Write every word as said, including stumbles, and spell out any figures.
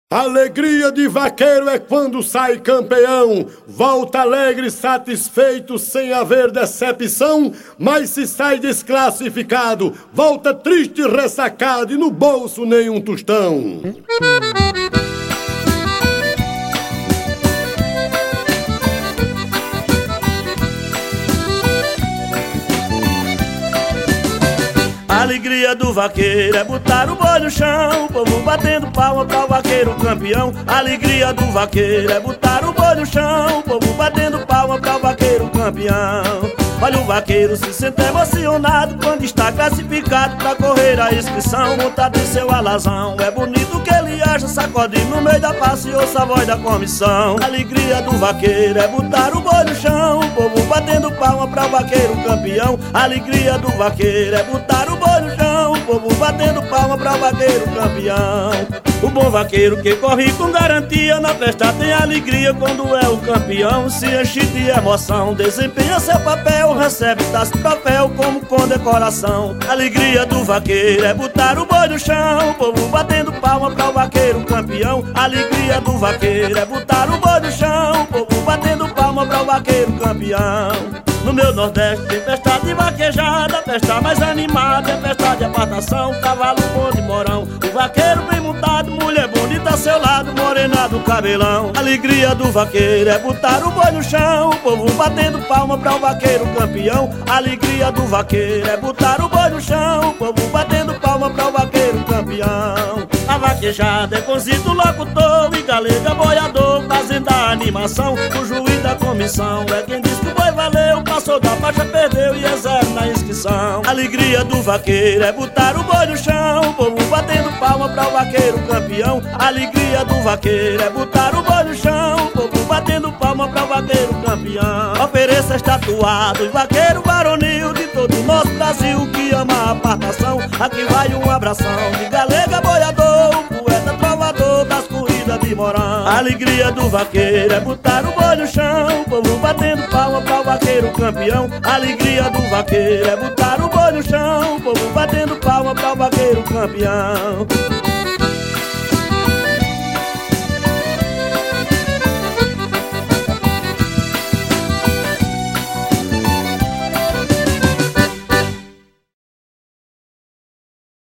Alegria de vaqueiro é quando sai campeão, volta alegre, satisfeito, sem haver decepção, mas se sai desclassificado, volta triste, ressacado e no bolso nenhum tostão. A alegria do vaqueiro é botar o boi no chão, o povo batendo palma para o vaqueiro campeão. A alegria do vaqueiro é botar o boi no chão, o povo batendo palma para o vaqueiro campeão. Olha o vaqueiro se sente emocionado quando está classificado para correr a inscrição, montado em seu alazão. É bonito que ele acha, sacudindo no meio da passe e ouça a voz da comissão. A alegria do vaqueiro é botar o boi no chão, o povo batendo palma para o vaqueiro campeão. A alegria do vaqueiro é botar o boi no chão, o povo batendo palma para o vaqueiro campeão. O bom vaqueiro que corre com garantia na festa tem alegria quando é o campeão. Se enche de emoção, desempenha seu papel, recebe taça de papel como condecoração. A alegria do vaqueiro é botar o boi no chão, o povo batendo palma para o vaqueiro campeão. A alegria do vaqueiro é botar o boi no chão, o povo batendo palma para o vaqueiro campeão. No meu Nordeste tem festa de vaquejada, festa mais animada é festa de apartação. Cavalo bom de morão, o vaqueiro bem montado, mulher bonita ao seu lado, morena do cabelão. A alegria do vaqueiro é botar o boi no chão, o povo batendo palma para o vaqueiro campeão. A alegria do vaqueiro é botar o boi no chão, o povo batendo palma para o vaqueiro campeão. A vaquejada é conzito locutor e galega boiador, fazendo a animação. O juiz da comissão é quem diz que o boi valeu, passou da faixa, perdeu e é zero na inscrição. A alegria do vaqueiro é botar o boi no chão, o povo batendo palma para o vaqueiro campeão. A alegria do vaqueiro é botar o boi no chão, o povo batendo palma para o vaqueiro campeão. Ofereça estatuado, vaqueiro varonil de todo o nosso Brasil que ama a apartação. Aqui vai um abração de galega boiador, o poeta trovador das corridas de morão. A alegria do vaqueiro é botar o boi no chão, o povo batendo palma para o vaqueiro campeão. A alegria do vaqueiro é botar o boi no chão, o povo batendo palma para o vaqueiro campeão.